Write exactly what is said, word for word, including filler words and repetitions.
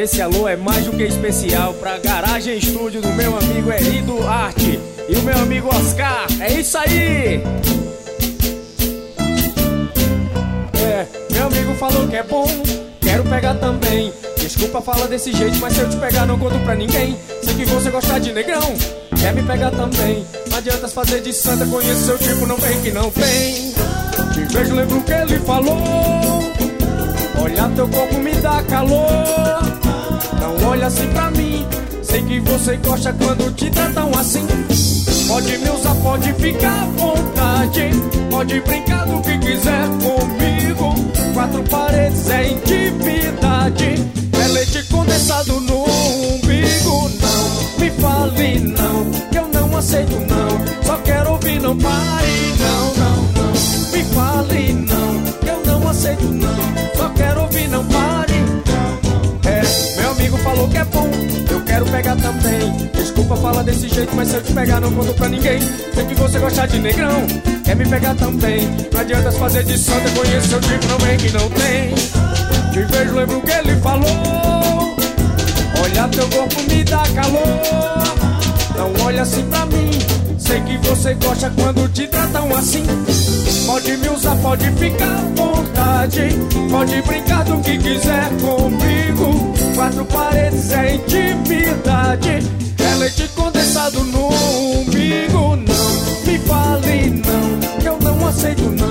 Esse alô é mais do que especial pra garagem estúdio do meu amigo Eri Duarte e o meu amigo Oscar. É isso aí! É, meu amigo falou que é bom, quero pegar também. Desculpa falar desse jeito, mas se eu te pegar não conto pra ninguém. Sei que você gosta de negrão, quer me pegar também. Não adianta se fazer de santa, conheço seu tipo, não vem que não tem. Te vejo, lembro o que ele falou. Olha teu corpo me dá calor. Não olha assim pra mim, sei que você gosta quando te tratam assim. Pode me usar, pode ficar à vontade, pode brincar do que quiser comigo. Quatro paredes é intimidade, é leite condensado no umbigo. Não me fale não, que eu não aceito não. Só quero ouvir, não pare, não, não, não. Me fale não, que eu não aceito não. Só quero ouvir, não pare. É, meu amigo falou que é bom, eu quero pegar também. Desculpa falar desse jeito, mas se eu te pegar não conto pra ninguém. Sei que você gosta de negrão, quer me pegar também. Não adianta se fazer de santa, conheço seu tipo, não vem que não tem. Te vejo, lembro o que ele falou. Olha teu corpo me dá calor. Não olha assim pra mim, sei que você gosta quando te tratam assim. Pode me usar, pode ficar à vontade, pode brincar do que quiser comigo. Quatro paredes é intimidade, é leite condensado no umbigo. Não me fale não, que eu não aceito não.